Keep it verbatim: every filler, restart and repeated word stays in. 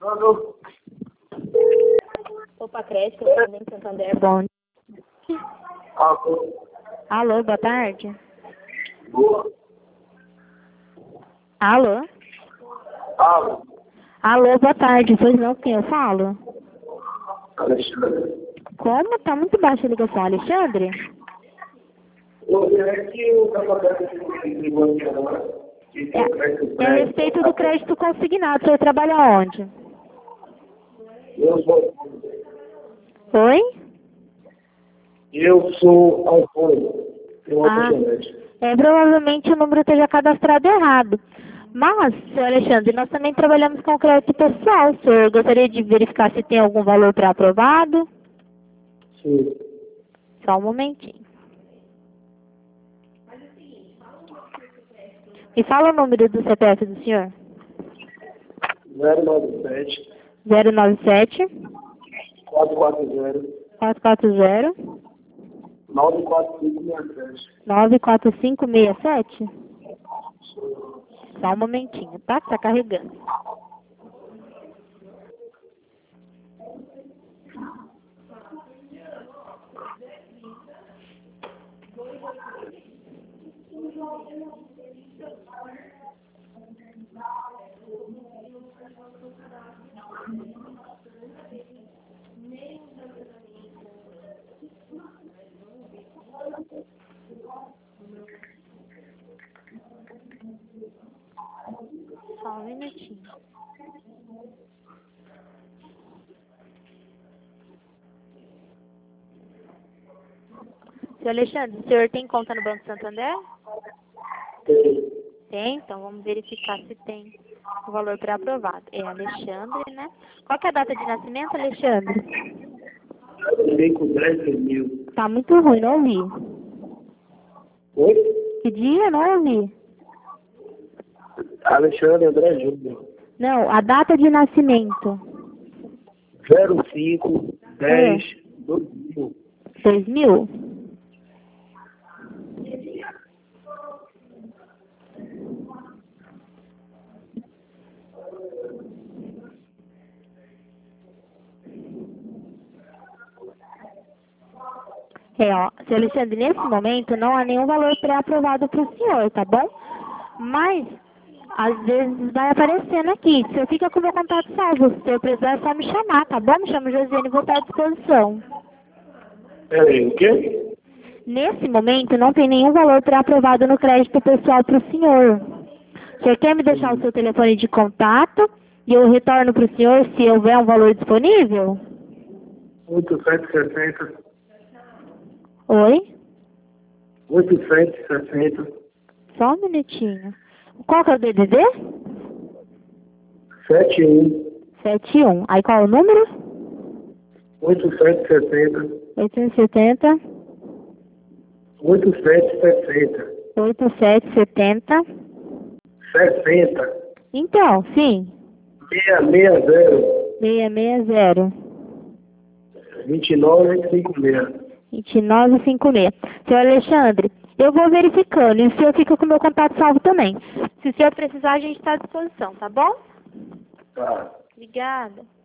Alô? Opa, crédito, Atendente Santander, bom dia. Alô? Alô, boa tarde. Boa. Alô? Alô? Alô, boa tarde. Pois não, quem eu falo? Alexandre. Como? Tá muito baixa a ligação, Alexandre? Você é que o trabalhador que ligou aqui agora? É, é a respeito do crédito consignado. Você trabalha onde? Eu sou. Oi? Eu sou autônomo. Tenho Ah, lanchonete. é, provavelmente o número esteja cadastrado errado. Mas, senhor Alexandre, nós também trabalhamos com crédito pessoal. O senhor gostaria de verificar se tem algum valor pré-aprovado? Sim. Só um momentinho. Me fala o número do C P F do senhor. zero nove sete, zero nove sete, quatro quatro zero, quatro quatro zero, nove quatro cinco seis sete. nove quatro cinco seis sete. Só um momentinho, tá? Tá carregando. Só um minutinho. Seu Alexandre, o senhor tem conta no Banco Santander? Tem. Tem? Então vamos verificar se tem o valor pré-aprovado. É Alexandre, né? Qual que é a data de nascimento, Alexandre? Eu liguei com dez mil. Tá muito ruim, não ouvi. Oi? Que dia? Não ouvi. Alexandre André Júnior. Não, a data de nascimento. zero cinco, dez, dois mil. dois mil? É, ó, seu Alexandre, nesse momento não há nenhum valor pré-aprovado para o senhor, tá bom? Mas, às vezes vai aparecendo aqui. O senhor fica com o meu contato salvo. Se o senhor precisar, é só me chamar, tá bom? Me chamo Josiane e vou estar à disposição. Peraí, o quê? Nesse momento, não tem nenhum valor pré-aprovado no crédito pessoal para o senhor. O senhor quer me deixar o seu telefone de contato e eu retorno para o senhor se houver um valor disponível? oito sete sessenta, Oi? oito sete sessenta, Só um minutinho. Qual que é o D D D? sete um, sete um. Aí qual é o número? oito sete sessenta, oitocentos e setenta, oito sete sessenta, oitenta e sete setenta. sessenta, Então, sim. seis seis zero, seis seis zero, vinte e nove cinquenta e seis. vinte e nove cinquenta e seis. Senhor Alexandre, eu vou verificando e o senhor fica com o meu contato salvo também. Se o senhor precisar, a gente está à disposição, tá bom? Tá. Obrigada.